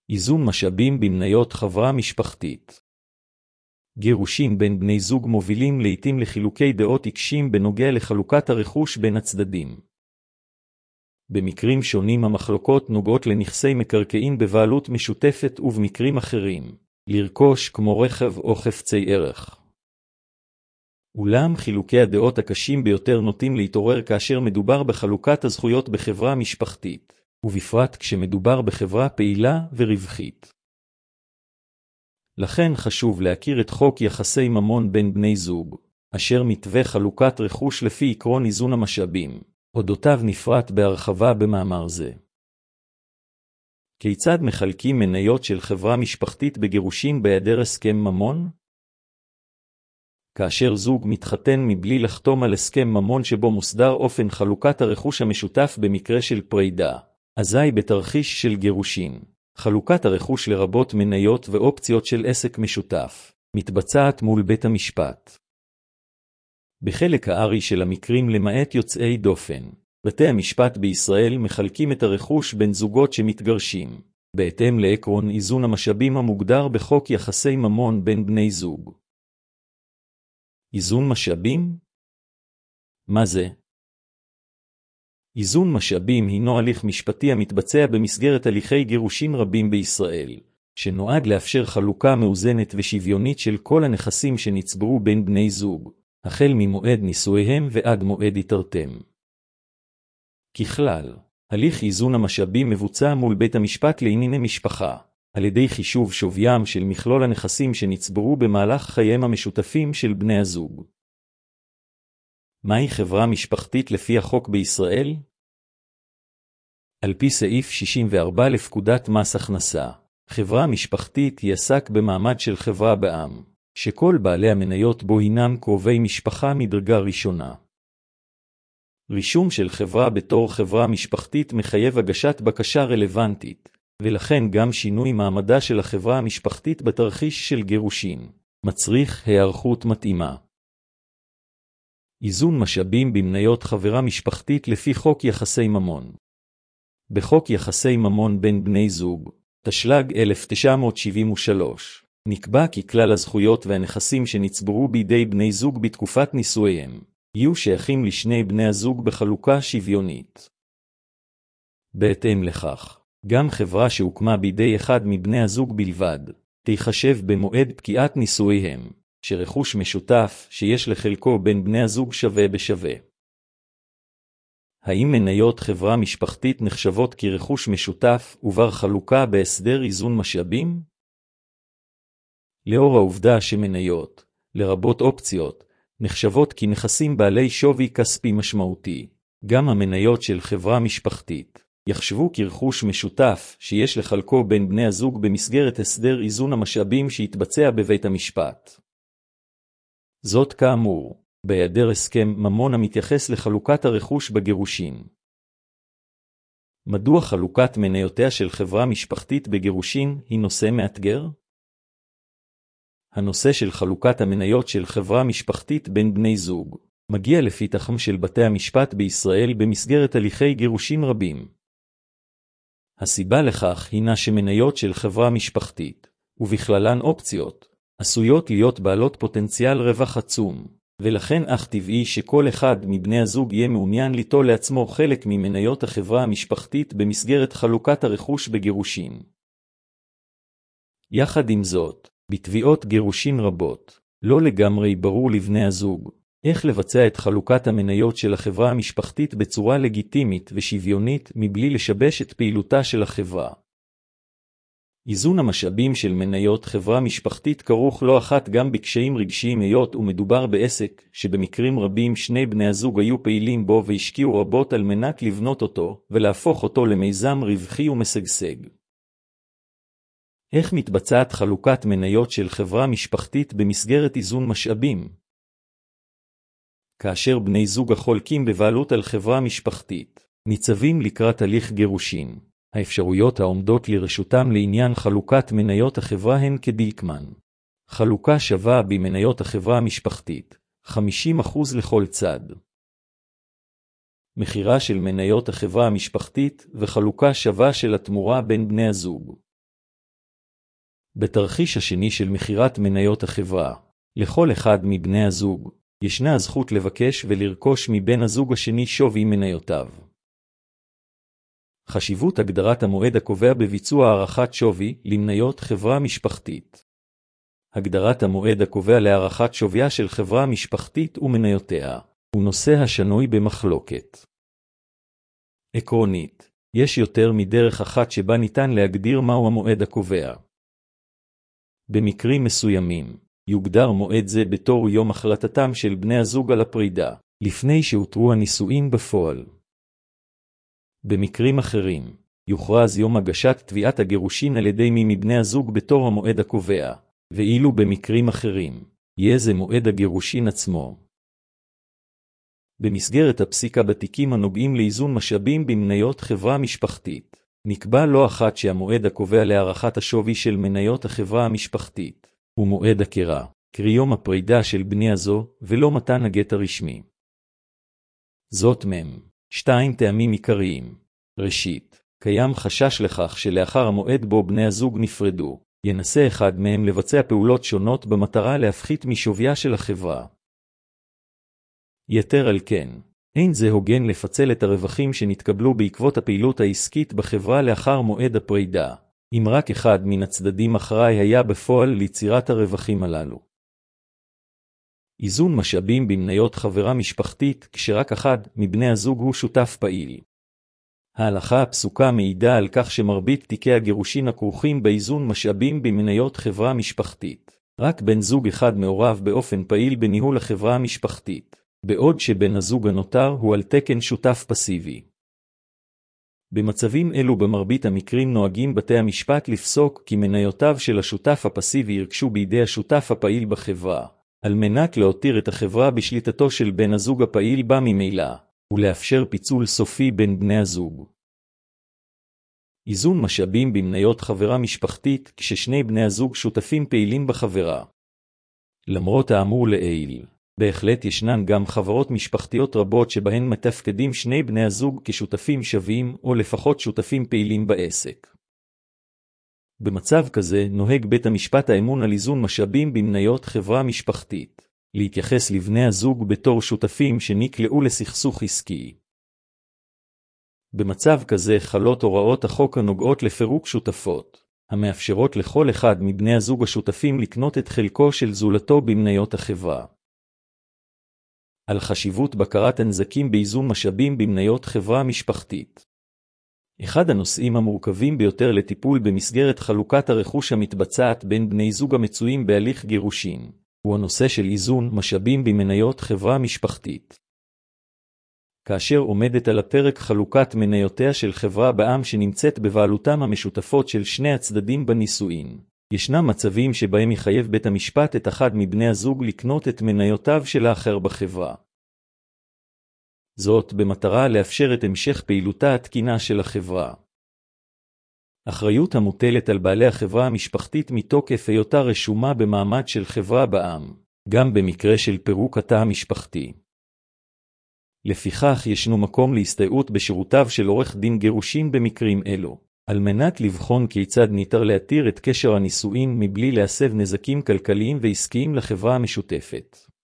איזון משאבים במניות חברה משפחתית. גירושים בין בני זוג מובילים לעתים לחילוקי דעות עיקשים בנוגע לחלוקת הרכוש בין הצדדים. במקרים שונים המחלוקות נוגעות לנכסי מקרקעין בבעלות משותפת, ובמקרים אחרים, לרכוש כמו רכב או חפצי ערך. אולם חילוקי הדעות הקשים ביותר נוטים להתעורר כאשר מדובר בחלוקת הזכויות בחברה משפחתית, ובפרט כשמדובר בחברה פעילה ורווחית. לכן חשוב להכיר את חוק יחסי ממון בין בני זוג, אשר מתווה חלוקת רכוש לפי עקרון איזון המשאבים. אודותיו נפרט בהרחבה במאמר זה. כיצד מחלקים מניות של חברה משפחתית בגירושין בהיעדר הסכם ממון? כאשר זוג מתחתן מבלי לחתום על הסכם ממון שבו מוסדר אופן חלוקת הרכוש המשותף במקרה של פרידה, אזי בתרחיש של גירושין, חלוקת הרכוש לרבות מניות ואופציות של עסק משותף, מתבצעת מול בית המשפט. בחלק הארי של המקרים למעט יוצאי דופן, בתי המשפט בישראל מחלקים את הרכוש בין זוגות שמתגרשים, בהתאם לעקרון איזון המשאבים המוגדר בחוק יחסי ממון בין בני זוג. איזון משאבים? מה זה? איזון משאבים הינו הליך משפטי המתבצע במסגרת הליכי גירושין רבים בישראל, שנועד לאפשר חלוקה מאוזנת ושוויונית של כל הנכסים שנצברו בין בני זוג, החל ממועד נישואיהם ועד מועד התרתם. ככלל, הליך איזון המשאבים מבוצע מול בית המשפט לענייני משפחה, על ידי חישוב שוויים של מכלול הנכסים שנצברו במהלך חייהם המשותפים של בני הזוג. מהי חברה משפחתית לפי החוק בישראל? על פי סעיף 64 לפקודת מס הכנסה, חברה משפחתית היא עסק במעמד של חברה בע"מ, שכל בעלי המניות בו הינם קרובי משפחה מדרגה ראשונה. רישום של חברה בתור חברה משפחתית מחייב הגשת בקשה רלוונטית, ולכן גם שינוי מעמדה של החברה המשפחתית בתרחיש של גירושין, מצריך היערכות מתאימה. איזון משאבים במניות חברה משפחתית לפי חוק יחסי ממון. בחוק יחסי ממון בין בני זוג, תשל"ג 1973, נקבע כי כלל הזכויות והנכסים שנצברו בידי בני זוג בתקופת נישואיהם, יהיו שייכים לשני בני הזוג בחלוקה שוויונית. בהתאם לכך, גם חברה שהוקמה בידי אחד מבני הזוג בלבד, תיחשב במועד פקיעת נישואיהם, שרכוש משותף שיש לחלקו בין בני הזוג שווה בשווה. האם מניות חברה משפחתית נחשבות כרכוש משותף ובר חלוקה בהסדר איזון משאבים? לאור העובדה שמניות, לרבות אופציות, נחשבות כנכסים בעלי שווי כספי משמעותי, גם המניות של חברה משפחתית יחשבו כרכוש משותף שיש לחלקו בין בני הזוג במסגרת הסדר איזון המשאבים שיתבצע בבית המשפט. זאת כאמור, בהיעדר הסכם ממון המתייחס לחלוקת הרכוש בגירושין. מדוע חלוקת מניותיה של חברה משפחתית בגירושין היא נושא מאתגר? הנושא של חלוקת המניות של חברה משפחתית בין בני זוג מגיע לפתחם של בתי המשפט בישראל במסגרת הליכי גירושין רבים. הסיבה לכך הינה שמניות של חברה משפחתית, ובכללן אופציות, עשויות להיות בעלות פוטנציאל רווח עצום, ולכן אך טבעי שכל אחד מבני הזוג יהיה מעוניין ליטול לעצמו חלק ממניות החברה המשפחתית במסגרת חלוקת הרכוש בגירושין. יחד עם זאת, בתביעות גירושין רבות, לא לגמרי ברור לבני הזוג איך לבצע את חלוקת המניות של החברה המשפחתית בצורה לגיטימית ושוויונית מבלי לשבש את פעילותה של החברה. איזון המשאבים של מניות חברה משפחתית כרוך לא אחת גם בקשיים רגשיים היות ומדובר בעסק שבמקרים רבים שני בני הזוג היו פעילים בו והשקיעו רבות על מנת לבנות אותו ולהפוך אותו למיזם רווחי ומשגשג. איך מתבצעת חלוקת מניות של חברה משפחתית במסגרת איזון משאבים? כאשר בני זוג החולקים בבעלות על חברה משפחתית, ניצבים לקראת הליך גירושין. האפשרויות העומדות לרשותם לעניין חלוקת מניות החברה הן כדלקמן. חלוקה שווה במניות החברה המשפחתית, 50% לכל צד. מחירה של מניות החברה המשפחתית וחלוקה שווה של התמורה בין בני הזוג. בתרחיש השני של מכירת מניות החברה, לכל אחד מבני הזוג, ישנה הזכות לבקש ולרכוש מבן הזוג השני שווי מניותיו. חשיבות הגדרת המועד הקובע בביצוע הערכת שווי למניות חברה משפחתית. הגדרת המועד הקובע להערכת שוויה של חברה משפחתית ומניותיה, הוא נושא השנוי במחלוקת. עקרונית, יש יותר מדרך אחת שבה ניתן להגדיר מהו המועד הקובע. במקרים מסוימים, יוגדר מועד זה בתור יום החלטתם של בני הזוג על הפרידה, לפני שהותרו הנישואין בפועל. במקרים אחרים, יוכרז יום הגשת תביעת הגירושין על ידי מי מבני הזוג בתור המועד הקובע, ואילו במקרים אחרים, יהיה זה מועד הגירושין עצמו. במסגרת הפסיקה בתיקים הנוגעים לאיזון משאבים במניות חברה משפחתית, נקבע לא אחת שהמועד הקובע להערכת השווי של מניות החברה המשפחתית, הוא מועד הקרה, קרי יום הפרידה של בני הזוג, ולא מתן הגט הרשמי. זאת שתיים טעמים עיקריים. ראשית, קיים חשש לכך שלאחר המועד בו בני הזוג נפרדו, ינסה אחד מהם לבצע פעולות שונות במטרה להפחית משוויה של החברה. יתר על כן, אין זה הוגן לפצל את הרווחים שנתקבלו בעקבות הפעילות העסקית בחברה לאחר מועד הפרידה, אם רק אחד מן הצדדים אחראי היה בפועל ליצירת הרווחים הללו. איזון משאבים במניות חברה משפחתית כשרק אחד מבני הזוג הוא שותף פעיל. ההלכה הפסוקה מעידה על כך שמרבית תיקי הגירושין הכרוכים באיזון משאבים במניות חברה משפחתית. רק בן זוג אחד מעורב באופן פעיל בניהול החברה המשפחתית, בעוד שבן הזוג הנותר הוא על תקן שותף פסיבי. במצבים אלו במרבית המקרים נוהגים בתי המשפט לפסוק כי מניותיו של השותף הפסיבי ירכשו בידי השותף הפעיל בחברה, על מנת להותיר את החברה בשליטתו של בן הזוג הפעיל בה ממילא, ולאפשר פיצול סופי בין בני הזוג. איזון משאבים במניות חברה משפחתית כששני בני הזוג שותפים פעילים בחברה. למרות האמור לעיל, בהחלט ישנן גם חברות משפחתיות רבות שבהן מתפקדים שני בני הזוג כשותפים שווים או לפחות שותפים פעילים בעסק. במצב כזה נוהג בית המשפט האמון על איזון משאבים במניות חברה משפחתית, להתייחס לבני הזוג בתור שותפים שנקלעו לסכסוך עסקי. במצב כזה חלות הוראות החוק הנוגעות לפירוק שותפות, המאפשרות לכל אחד מבני הזוג השותפים לקנות את חלקו של זולתו במניות החברה. על חשיבות בקרת הנזקים באיזון משאבים במניות חברה משפחתית. אחד הנושאים המורכבים ביותר לטיפול במסגרת חלוקת הרכוש המתבצעת בין בני זוג המצויים בהליך גירושין, הוא הנושא של איזון משאבים במניות חברה משפחתית. כאשר עומדת על הפרק חלוקת מניותיה של חברה בע"מ שנמצאת בבעלותם המשותפות של שני הצדדים בנישואין, ישנם מצבים שבהם יחייב בית המשפט את אחד מבני הזוג לקנות את מניותיו של האחר בחברה. זאת במטרה לאפשר את המשך פעילותה התקינה של החברה. אחריות המוטלת על בעלי החברה המשפחתית מתוקף היותה רשומה במעמד של חברה בע"מ, גם במקרה של פירוק התא המשפחתי. לפיכך ישנו מקום להסתייעות בשירותיו של עורך דין גירושין במקרים אלו, על מנת לבחון כיצד ניתן להתיר את קשר הנישואין מבלי להסב נזקים כלכליים ועסקיים לחברה המשותפת.